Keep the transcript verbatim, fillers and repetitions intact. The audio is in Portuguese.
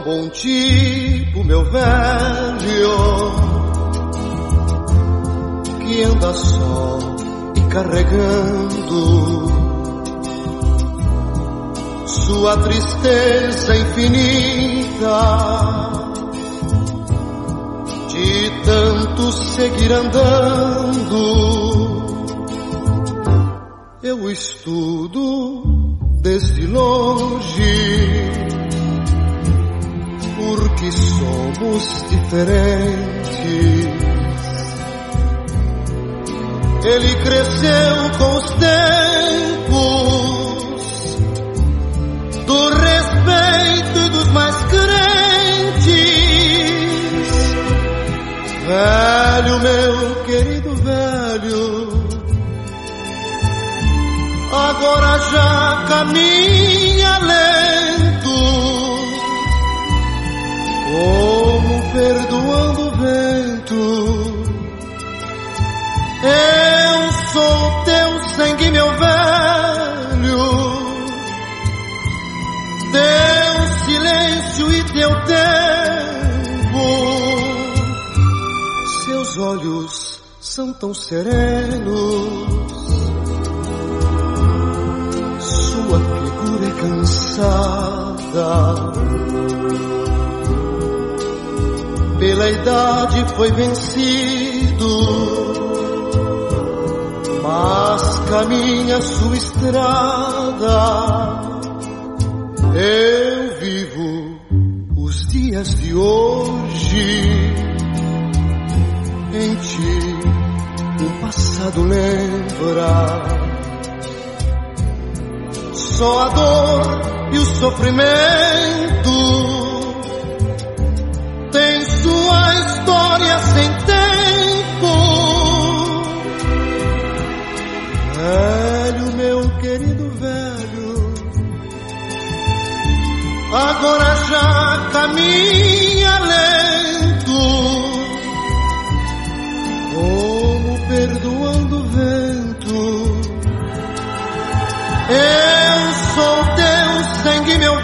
bom tipo, meu velho, que anda só e carregando sua tristeza infinita, de tanto seguir andando. Eu estudo desde longe, porque somos diferentes. Ele cresceu com os tempos do respeito e dos mais crentes. Velho, meu querido velho, agora já caminha lento, como perdoando o vento. Eu sou teu sangue, meu velho, teu silêncio e teu tempo. Seus olhos são tão serenos, sua figura é cansada, pela idade foi vencido, mas caminha sua estrada. Eu vivo os dias de hoje, em ti o passado lembra. Só a dor e o sofrimento tem sua história sem tempo. Velho, meu querido velho, agora já caminha lento, como perdoando o vento. Eu sou teu sangue, meu